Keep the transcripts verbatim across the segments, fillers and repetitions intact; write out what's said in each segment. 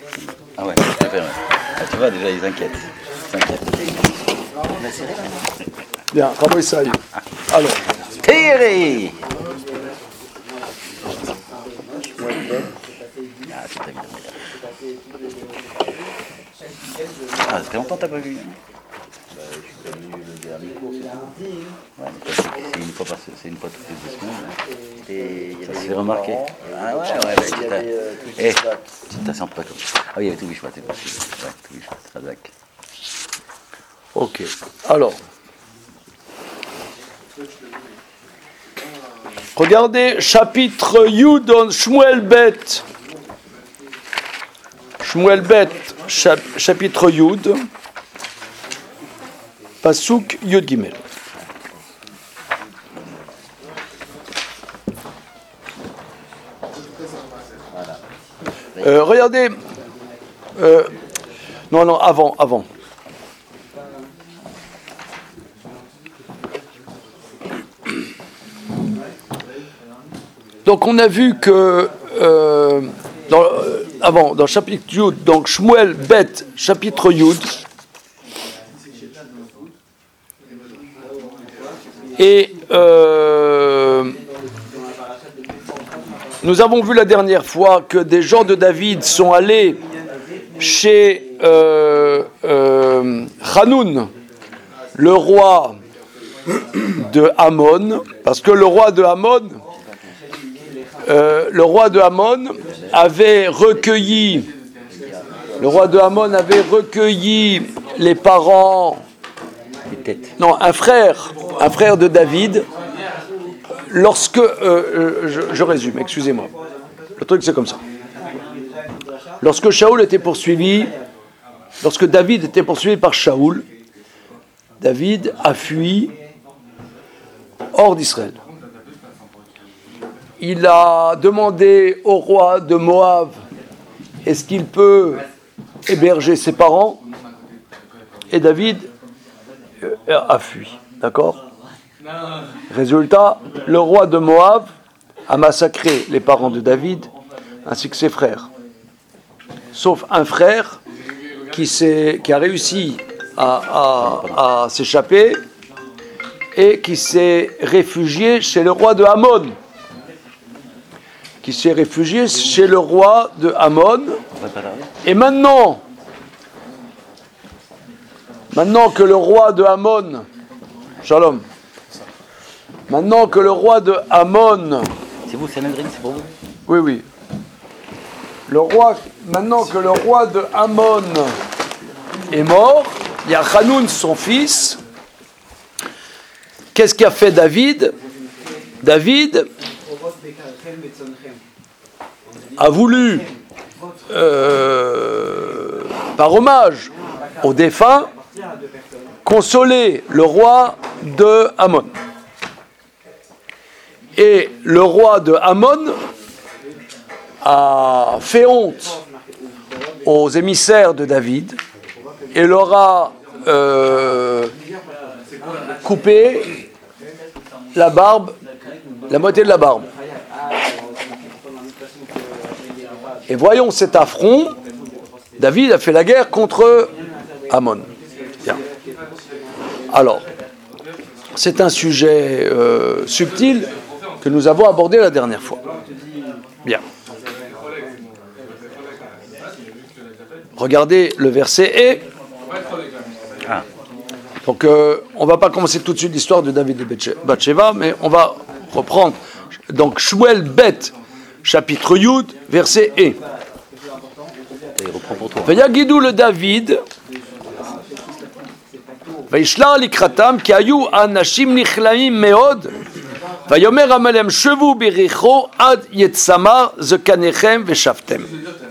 Ah ouais, tout à fait, ouais. Ah, tu vois, déjà, ils inquiètent. Ils s'inquiètent. Bien, Rabbi Isaïe. Alors. Thierry. Ah, c'est David. Ah, ça fait longtemps que t'as pas vu. Bah, je suis pas venu le dernier cours, c'est tout. Ouais, mais c'est une fois par c'est une fois toutes les deux semaines. Et il y avait des remarqué. Ah ouais, ouais, ouais. Il y avait eh, tu t'assens pas comme ça. Ah oui, il y avait tout Bishmat, c'est possible. Ouais, tout Bishmat, Razak. Ok. Alors. Regardez, chapitre Yud dans Shmuel Bet. Shmuel Bet, chap, chapitre Yud. Pasuk Yud Gimel. Euh, regardez. Euh, non, non, avant, avant. Donc on a vu que euh, dans, euh, avant dans chapitre Yud, donc Shmuel Bet chapitre Yud, et euh, nous avons vu la dernière fois que des gens de David sont allés chez euh, euh, Hanoun, le roi de Ammon, parce que le roi de Ammon Euh, le roi de Ammon avait recueilli, le roi de Ammon avait recueilli les parents, non, un frère, un frère de David, lorsque, euh, euh, je, je résume, excusez-moi, le truc c'est comme ça. Lorsque Shaoul était poursuivi, lorsque David était poursuivi par Shaoul, David a fui hors d'Israël. Il a demandé au roi de Moab, est-ce qu'il peut héberger ses parents? Et David a fui, d'accord? Résultat, le roi de Moab a massacré les parents de David, ainsi que ses frères. Sauf un frère qui, s'est, qui a réussi à, à, à s'échapper et qui s'est réfugié chez le roi de Ammon. qui s'est réfugié chez le roi de Ammon. Et maintenant, maintenant que le roi de Ammon, Shalom, maintenant que le roi de Ammon, c'est vous, c'est Nandrin, c'est pour vous? Oui, oui. Le roi, maintenant que le roi de Ammon est mort, il y a Hanoun, son fils. Qu'est-ce qu'a fait David? David a voulu, euh, par hommage aux défunts, consoler le roi de Ammon. Et le roi de Ammon a fait honte aux émissaires de David et leur a euh, coupé la barbe, la moitié de la barbe. Et voyons cet affront, David a fait la guerre contre Ammon. Bien. Alors, c'est un sujet euh, subtil que nous avons abordé la dernière fois. Bien. Regardez le verset et... Ah. Donc, euh, on ne va pas commencer tout de suite l'histoire de David et Bathsheba, mais on va reprendre. Donc, Shmuel Bet, chapitre Yud, verset et. Vayagidou le David, Vayishlar likratam, ki ayu anashim nichlaim meod, Vayomer amalem shevu biricho ad yetzamar zekanechem veshavtem.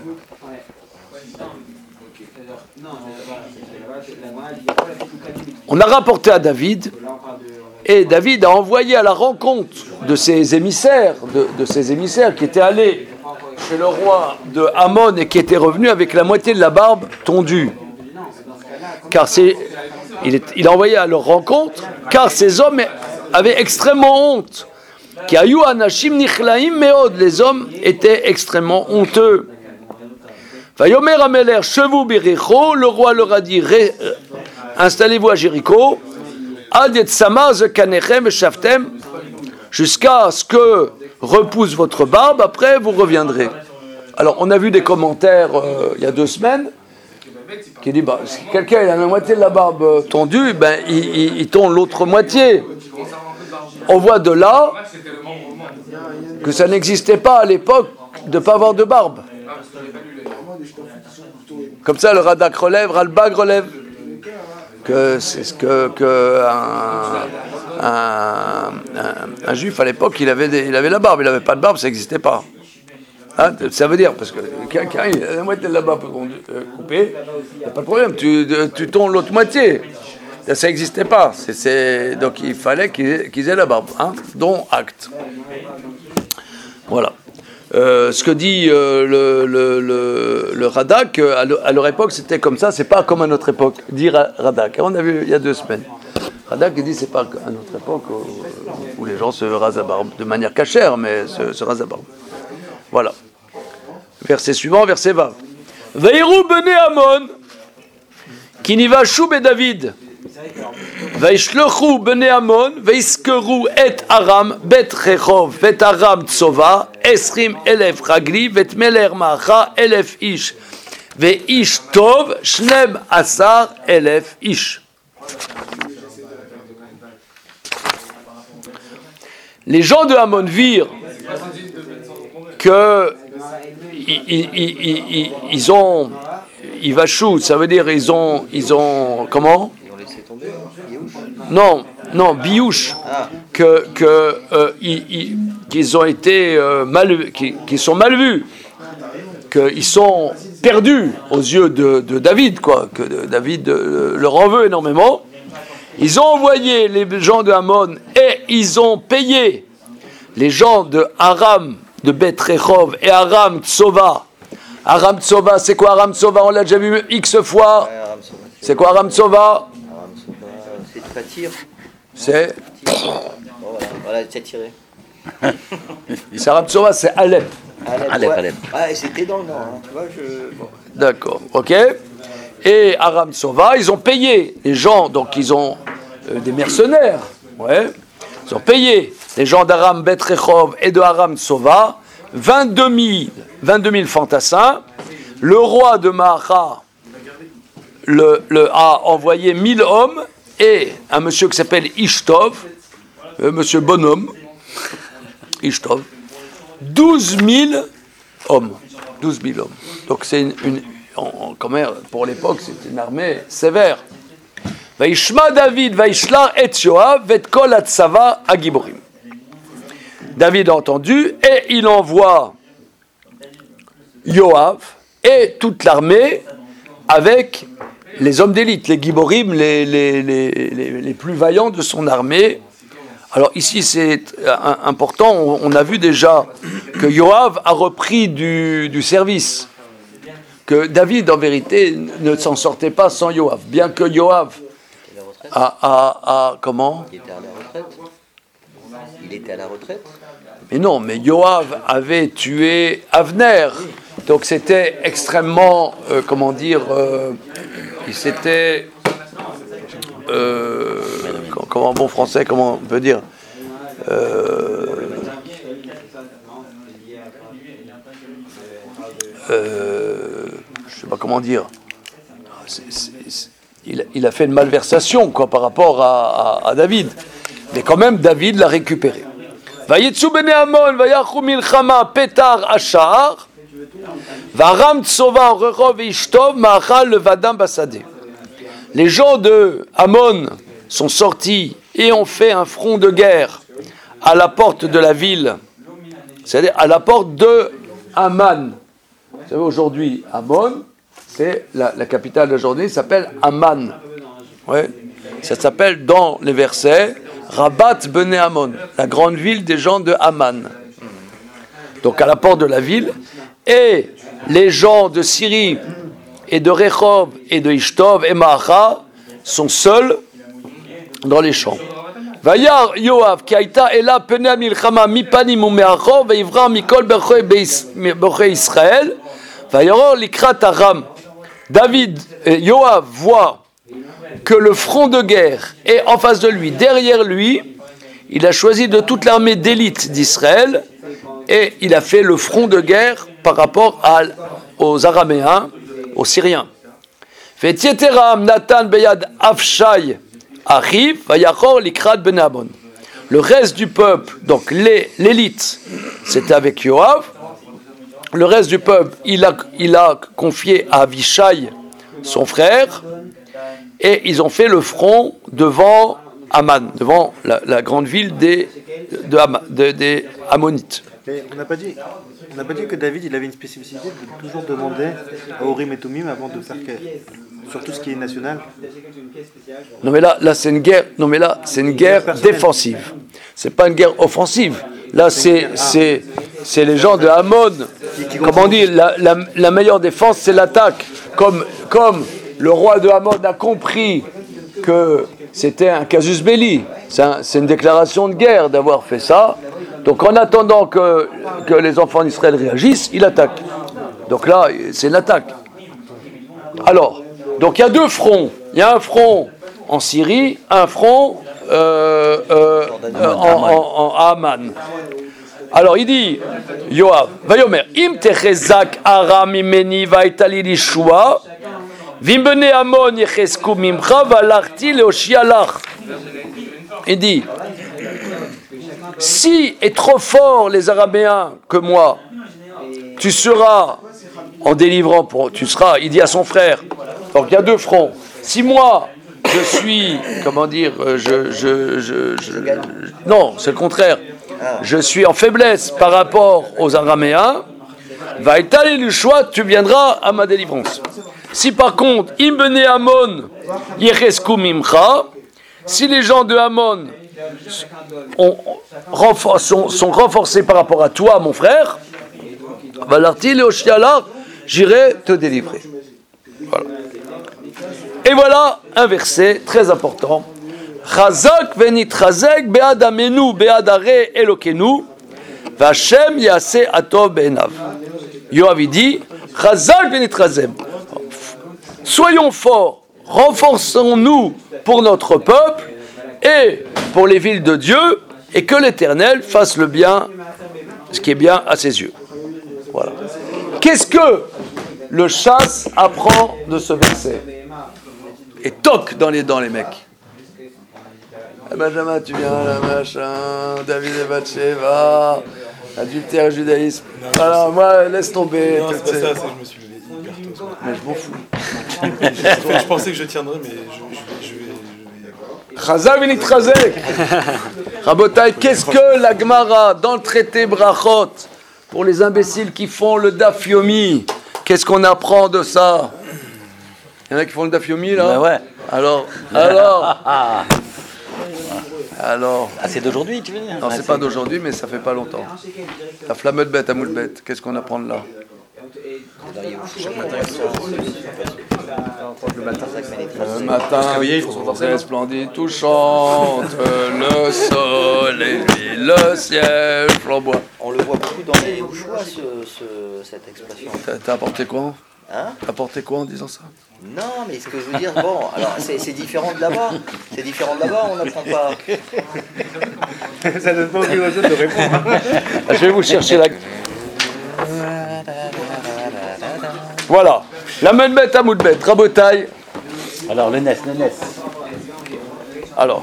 On a rapporté à David, et David a envoyé à la rencontre de ses émissaires, de, de ses émissaires qui étaient allés chez le roi de Ammon et qui étaient revenus avec la moitié de la barbe tondue. Car c'est, il, est, il a envoyé à leur rencontre, car ces hommes avaient extrêmement honte. Les hommes étaient extrêmement honteux. Vayomer Ameler Chevu Bericho, le roi leur a dit installez-vous à Jéricho, Ad Yetzamaz Kanechem Shaftem, jusqu'à ce que repousse votre barbe, après vous reviendrez. Alors on a vu des commentaires euh, il y a deux semaines qui dit bah, si quelqu'un il a la moitié de la barbe tondue, ben il, il, il tond l'autre moitié. On voit de là que ça n'existait pas à l'époque de ne pas avoir de barbe. Comme ça, le Radak relève, Ralbag relève. Que c'est ce que, que un, un, un, un juif à l'époque, il avait, des, il avait la barbe, il n'avait pas de barbe, ça n'existait pas. Hein, ça veut dire, parce que quelqu'un, il a la moitié de la barbe coupée, il n'y a pas de problème, tu, tu tonds l'autre moitié. Ça n'existait pas. C'est, c'est, donc il fallait qu'ils, qu'ils aient la barbe, hein, dont acte. Voilà. Euh, ce que dit euh, le, le, le, le Radak, à, le, à leur époque, c'était comme ça, c'est pas comme à notre époque, dit Radak. On a vu il y a deux semaines. Radak dit c'est pas à notre époque où, où les gens se rasent la barbe, de manière cachère, mais se, se rasent la barbe. Voilà. Verset suivant, verset vingt. Veirou bene Amon, kinivashu be David. וישלחו בני עמון ויזכרו את ארם בית רחוב ואת ארם צובה עשרים אלף רגלי ואת מלר מעכה אלף איש ואיש טוב שנים עשר אלף איש. Les gens de Ammon virent que ils, ils, ils, ils ont ils vachou, ça veut dire ils ont ils ont comment? Non, non, biouche, ah. que, que euh, ils, ils, qu'ils ont été euh, mal, qu'ils, qu'ils sont mal vus, qu'ils sont perdus aux yeux de, de David, quoi, que de, David euh, leur en veut énormément. Ils ont envoyé les gens de Ammon et ils ont payé les gens de Aram, de Beth Rechov et Aram Tsova. Aram Tsova, c'est quoi Aram Tsova? On l'a déjà vu X fois. C'est quoi Aram Tsova? C'est tir. C'est. Oh, voilà, voilà c'est tiré. C'est Aram Tsova, c'est Alep. Alep, Alep, ouais. Alep. Ah, et c'était dans le nord, hein. Tu vois, je... bon. D'accord, ok. Et Aram Tsova, ils ont payé les gens, donc ils ont euh, des mercenaires, ouais. Ils ont payé les gens d'Aram Beth Rechov et de Aram Tsova vingt-deux mille fantassins. Le roi de Maacha le, le, a envoyé mille hommes et un monsieur qui s'appelle Ishtov, euh, monsieur Bonhomme, Ishtov, douze mille hommes. douze mille hommes. Donc c'est une, une en, en, même, pour l'époque, c'est une armée sévère. Vaishma David, Vaishlar et Yoav, et kol atzava agiborim. David a entendu et il envoie Yoav et toute l'armée avec les hommes d'élite, les giborim, les, les, les, les, les plus vaillants de son armée. Alors ici c'est important, on, on a vu déjà que Yoav a repris du, du service, que David en vérité ne s'en sortait pas sans Yoav, bien que Yoav a, a, a comment ? Il était à la retraite. Il était à la retraite. Mais non, mais Yoav avait tué Avner, donc c'était extrêmement, euh, comment dire, euh, il s'était, euh, comment en bon français, comment on peut dire, euh, euh, je sais pas comment dire, c'est, c'est, c'est, il, il a fait une malversation quoi par rapport à, à, à David, mais quand même David l'a récupéré. Vayetsu bene Amon, vayachu milchama petar ashar, varam tsova rechov ishtov ma'achal levadam basadeh. Les gens de Amon sont sortis et ont fait un front de guerre à la porte de la ville, c'est-à-dire à la porte de Amman. Vous savez, aujourd'hui, Amon, c'est la, la capitale d'aujourd'hui, s'appelle Amman. Ouais. Ça s'appelle dans les versets Rabat Bene Amon, la grande ville des gens de Amman. Donc à la porte de la ville, et les gens de Syrie et de Rechov et de Ishtov et Maacha sont seuls dans les champs. Vayar Yoav ki aita ela penei milchama mipanim umeachor veivra mikol berchei Israël Vayoror likrat Aram. David et Yoav voient que le front de guerre est en face de lui, derrière lui. Il a choisi de toute l'armée d'élite d'Israël et il a fait le front de guerre par rapport à, aux Araméens, aux Syriens. Nathan beyad Avshai Achiv vayachor likrat ben Amon. Le reste du peuple, donc les, l'élite, c'était avec Yoav. Le reste du peuple, il a, il a confié à Avishai, son frère, et ils ont fait le front devant Aman, devant la, la grande ville des, de, de, des Ammonites. Mais on n'a pas dit, on n'a pas dit que David il avait une spécificité de toujours demander à Urim et Tumim avant de faire que, sur tout ce qui est national. Non mais là, là c'est une guerre. Non mais là c'est une guerre défensive. C'est pas une guerre offensive. Là c'est c'est c'est les gens de Ammon. Comme on dit, la, la, la meilleure défense c'est l'attaque. Comme comme le roi de Ammon a compris que c'était un casus belli. C'est, un, c'est une déclaration de guerre d'avoir fait ça. Donc en attendant que, que les enfants d'Israël réagissent, il attaque. Donc là, c'est une attaque. Alors, donc il y a deux fronts. Il y a un front en Syrie, un front euh, euh, euh, en, en, en Aman. Alors il dit, Yoav, Vayomer, Im techezak aram imeni vaitali lishua, vim bene amon yechesku mimcha valarti leoshialach. Il dit, si est trop fort les Araméens que moi, tu seras en délivrant pour, tu seras, il dit à son frère. Donc il y a deux fronts. Si moi je suis, comment dire, je, je, je, je non, c'est le contraire. Je suis en faiblesse par rapport aux Araméens. Va étaler le choix, tu viendras à ma délivrance. Si par contre, Imbene Amon Yechesku Mimcha, si les gens de Ammon ont, ont, sont, sont renforcés par rapport à toi, mon frère, Valarti Leoshiala, j'irai te délivrer. Voilà. Et voilà un verset très important. Chazak venit chazek be'ad amenu be'ad are elokenu v'Hashem yaseh atov be'enav. Yoav dit Chazak venit chazek. Soyons forts, renforçons-nous pour notre peuple et pour les villes de Dieu, et que l'Éternel fasse le bien, ce qui est bien à ses yeux. Voilà. Qu'est-ce que le chasse apprend de ce verset? Et toc dans les dents, les mecs. Benjamin, tu viens là, machin, David et Bathsheba, adultère, judaïsme. Alors, moi, laisse tomber. Non, c'est pas ça, c'est que je me suis levé hyper tôt. Mais je m'en fous. En fait, je pensais que je tiendrais, mais je, je, je vais... Chazak venit chazek. Rabotai, qu'est-ce que la Gemara dans le traité Brachot pour les imbéciles qui font le Daf Yomi? Qu'est-ce qu'on apprend de ça? Il y en a qui font le Daf Yomi là? Ben ouais. Alors, alors, alors. Ah, c'est d'aujourd'hui, tu veux dire? Non, c'est pas d'aujourd'hui, mais ça fait pas longtemps. La flamme de bête à moule bête. Qu'est-ce qu'on apprend de là? Le matin, ça fait Le matin, resplendit touchante, le soleil vit le ciel flamboie. On le voit beaucoup dans les Yoshua, ce, ce, cette expression. T'as, t'as apporté quoi? Hein? T'as apporté quoi en disant ça? Non, mais ce que je veux dire, bon, alors c'est, c'est différent de là-bas. C'est différent de là-bas, on n'apprend pas. Ça donne pas envie aux autres de répondre. Je vais vous chercher la... Voilà. La main de bête à mou de bête. Rabotaille. Alors, le Nes, le Nes. Alors.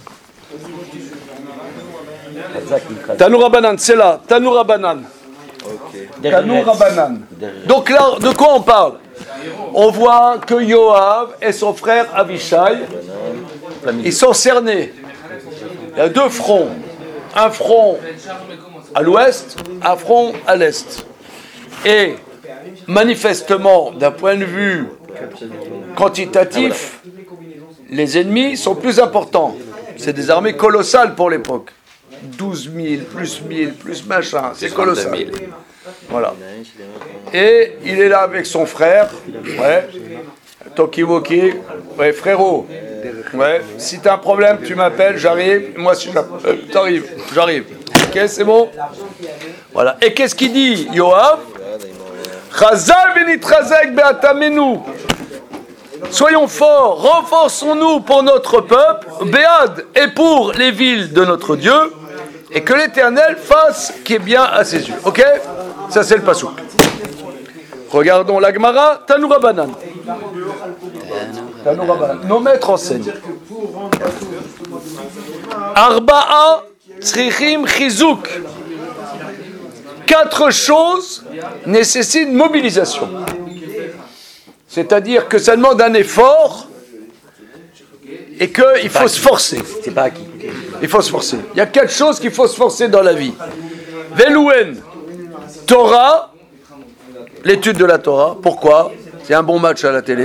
Tanoura Banan, c'est là. Tanoura Banan. Tanoura Banan. Donc là, de quoi on parle? On voit que Yoav et son frère Avishai, ils sont cernés. Il y a deux fronts. Un front à l'ouest, un front à l'est. Et manifestement, d'un point de vue quantitatif, les ennemis sont plus importants. C'est des armées colossales pour l'époque. douze mille, plus mille, plus machin, c'est colossal. Voilà. Et il est là avec son frère, ouais, Tokiwoki, ouais, frérot, ouais, si t'as un problème, tu m'appelles, j'arrive, moi si euh, t'arrives, j'arrive. Ok, c'est bon? Voilà. Et qu'est-ce qu'il dit, Yoav? Chazal v'nitrazek be'atamenu. Soyons forts, renforçons-nous pour notre peuple, Béad, et pour les villes de notre Dieu, et que l'Éternel fasse qui est bien à ses yeux. Ok? Ça c'est le pasouk. Regardons la Gemara, Tanoura Banan. Tanoura Banan. Nos maîtres enseignent. Arba'a tzrichim chizuk. Quatre choses nécessitent mobilisation. C'est-à-dire que ça demande un effort et qu'il faut se forcer. C'est pas acquis. Il faut se forcer. Il y a quatre choses qu'il faut se forcer dans la vie. Velouen, Torah, l'étude de la Torah. Pourquoi? C'est un bon match à la télé.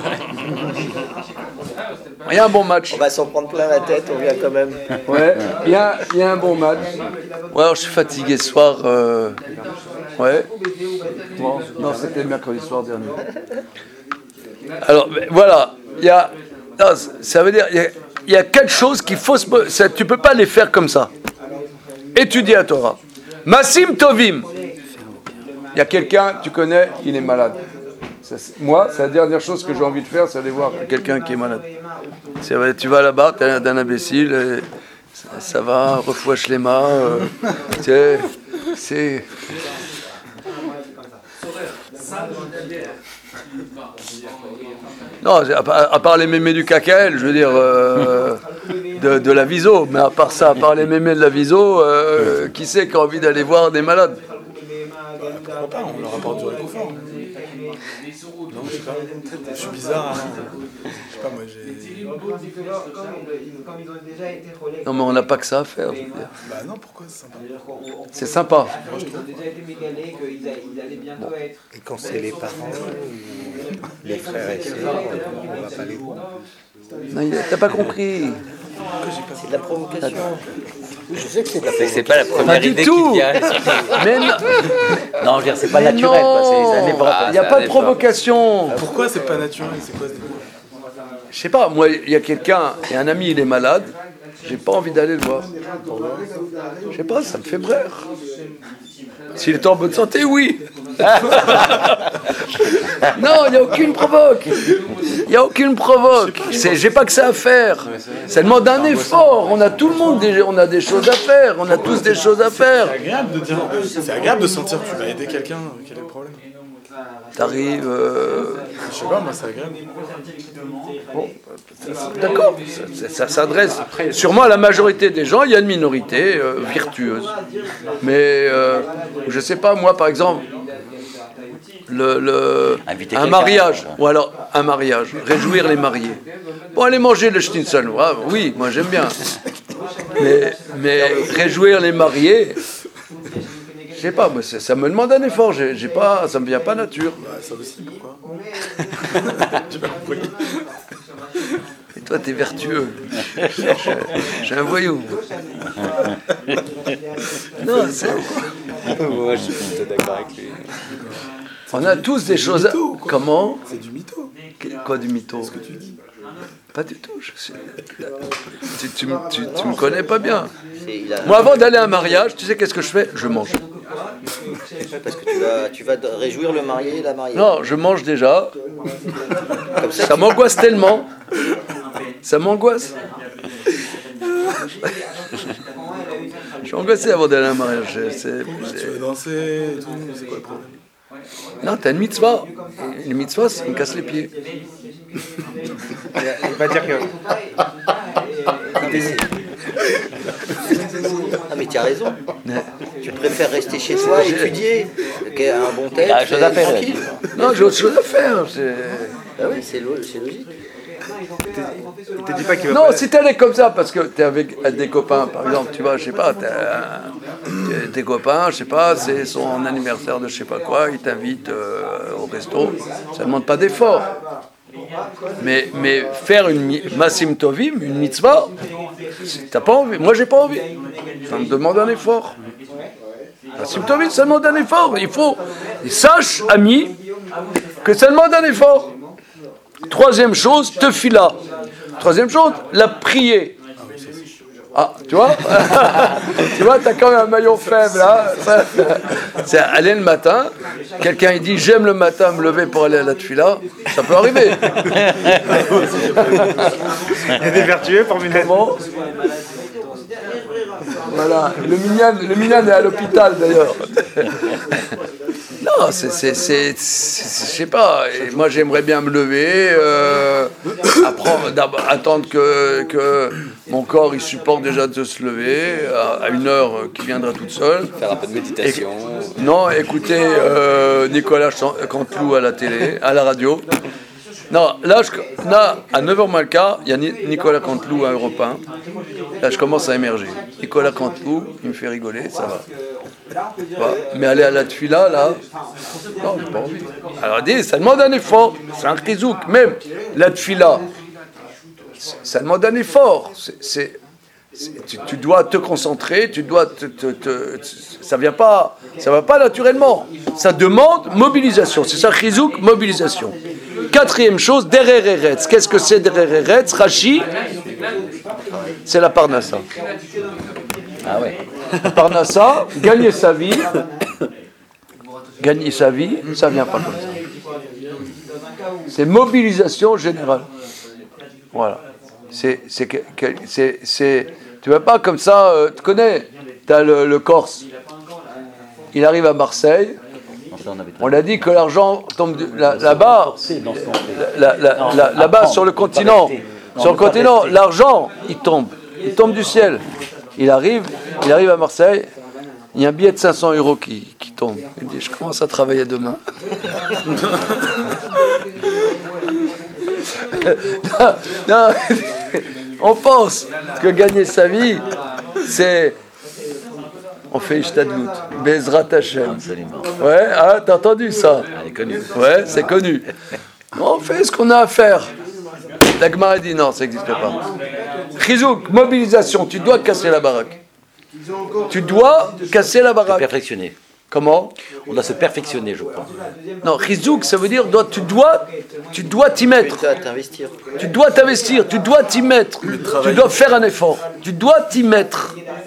Il y a un bon match. On va s'en prendre plein la tête, on vient quand même. Ouais, il y a, il y a un bon match. Ouais, alors je suis fatigué ce soir. Euh... Ouais. Bon, non, c'était le mercredi soir dernier. Alors, voilà. Il y a. Non, ça veut dire. Il y a, il y a quatre choses qu'il faut se. Ça, tu peux pas les faire comme ça. Étudier la Torah. Masim Tovim. Il y a quelqu'un, tu connais, il est malade. Ça, moi, c'est la dernière chose que j'ai envie de faire, c'est aller voir quelqu'un qui est malade. C'est, tu vas là-bas, tu as un imbécile, et ça, ça va, refouache les mains. Euh, c'est, c'est... Non, à, à part les mémés du Kakaël, je veux dire, euh, de, de la Viso, mais à part ça, à part les mémés de la Viso, euh, qui c'est qui a envie d'aller voir des malades? Pourquoi pas, on leur apporte du réconfort. Non, je sais pas, je suis bizarre, hein. Je sais pas, moi j'ai... Non, mais on n'a pas que ça à faire. Je veux dire. Bah non, pourquoi c'est sympa? C'est sympa. Bon. Et quand c'est les parents, les frères et sœurs, on va pas les voir. Non, t'as pas compris. C'est de la provocation. Je sais que c'est de la C'est pas la première Pas du idée tout. qui vient. Mais non, Non, je veux dire, c'est pas mais naturel, quoi. C'est, ça n'est non, pas- il n'y a ça pas de n'est provocation. Pourquoi c'est pas naturel? C'est quoi ce délire? Je sais pas, moi, il y a quelqu'un, il y a un ami, il est malade, j'ai pas envie d'aller le voir. Je sais pas, ça me fait brère. S'il est en bonne santé, oui. Non, il n'y a aucune provoque. Il n'y a aucune provoque. C'est, j'ai pas que ça à faire. Ça demande un effort. On a tout le monde, des, on a des choses à faire. On a tous des choses à faire. C'est agréable de dire, c'est agréable de sentir que tu vas aider quelqu'un, quel est le problème? T'arrives. Euh... Je sais pas, moi c'est agréable. Bon, d'accord, ça, ça, ça s'adresse sûrement à la majorité des gens. Il y a une minorité euh, virtueuse. Mais euh, je sais pas, moi par exemple, le, le, Inviter un quelqu'un. mariage, ou alors un mariage, réjouir les mariés. Bon, aller manger le schnitzel, ah, oui, moi j'aime bien. Mais, mais réjouir les mariés, je sais pas, moi, ça, ça me demande un effort, j'ai, j'ai pas, ça me vient pas nature. Bah ça aussi, pourquoi? J'ai pas compris. Et toi, t'es vertueux. Je suis un voyou. Non, c'est... Moi, je suis plutôt d'accord avec lui. On a tous des choses à... Comment? C'est du mytho. Quoi du mytho? Ce que tu dis. Pas du tout. Je suis... tu, tu, me- tu, tu me connais pas bien. C'est- il a- Moi, avant d'aller à un mariage, tu sais qu'est-ce que je fais? Je mange. Parce que tu vas, tu vas te réjouir le marié et la mariée. Non, je mange déjà. Comme ça, Ça m'angoisse tellement. Ça m'angoisse. Je suis angoissé avant d'aller à un mariage. C'est- c'est- Tu veux danser et tout, c'est quoi le problème? Non, t'as une mitzvah. Et une mitzvah, ça me casse les pieds. Il va dire que. Ah mais tu as raison. Tu préfères rester chez toi, étudier, qu'un bon texte. Il a autre chose à faire, tranquille. Non, j'ai autre chose à faire. c'est- Ah oui, c'est lo- c'est logique. Il te dit pas qu'il va Non, pas. si t'allais comme ça, parce que t'es avec des copains, par exemple, tu vois, je sais pas, t'as un- t'es- tes copains, je sais pas, c'est son anniversaire de je sais pas quoi, ils t'invitent euh, au resto, ça demande pas d'effort. Mais, mais faire une mi- Masim Tovim, une mitzvah, c'est- t'as pas envie. Moi, j'ai pas envie. Ça me demande un effort. Masim Tovim, ça demande un effort. Il faut. Et sache, ami, que ça demande un effort. Troisième chose, tefila. Troisième chose, la prier. Ah, tu vois tu vois, t'as quand même un maillon faible, là. Ça, c'est aller le matin, quelqu'un il dit j'aime le matin me lever pour aller à la tefila, ça peut arriver. Il y a des vertueux parmi les... Bon. Voilà, le minyan, le minyan est à l'hôpital d'ailleurs. Non, c'est, c'est, c'est, c'est, je sais pas. Et moi, j'aimerais bien me lever, euh, apprendre, attendre que, que mon corps il supporte déjà de se lever à, à une heure qui viendra toute seule. Faire un peu de méditation. Et, non, écouter euh, Nicolas Canteloup à la télé, à la radio. Non, là, je, là à neuf heures moins le quart, il y a Nicolas Canteloup à Europe un. Là, je commence à émerger. Nicolas Canteloup, il me fait rigoler, ça va. Bah, mais aller à la tefila, là, non, j'ai pas envie. Alors, dis, ça demande un effort. C'est un chizouk. Même la tefila, ça demande un effort. C'est, c'est, c'est, tu, tu dois te concentrer, tu dois te, te, te, ça vient pas, ça va pas naturellement. Ça demande mobilisation. C'est ça, chizouk, mobilisation. Quatrième chose, derer eretz. Qu'est-ce que c'est derer eretz? Rashi, c'est la parnassa. Ah ouais. La parnassa, gagner sa vie, gagner sa vie, ça vient pas comme ça. C'est mobilisation générale. Voilà. C'est, c'est, c'est, c'est, tu vas pas comme ça, euh, tu connais, tu as le, le Corse, il arrive à Marseille. On l'a dit que l'argent tombe de, là, là-bas, là, là, là, là-bas sur le continent, sur le continent, l'argent, il tombe, il tombe du ciel. Il arrive, il arrive à Marseille, il y a un billet de cinq cents euros qui, qui tombe. Il dit, je commence à travailler demain. non, non, on pense que gagner sa vie, c'est... On fait Ishtadlout, Bezrat Hashem. Absolument. Ouais, ah, t'as entendu ça? Elle est connue. Ouais, c'est connu. On fait ce qu'on a à faire. La Gemara dit non, ça n'existe pas. Chizouk, mobilisation, tu dois casser la baraque. Tu dois casser la baraque. Perfectionner. Comment? On doit se perfectionner, je crois. Non, Chizouk, ça veut dire doit, tu dois, tu dois t'y mettre. Tu dois t'investir. Tu dois t'investir, tu dois t'y mettre. Tu dois faire un effort. Tu dois t'y mettre.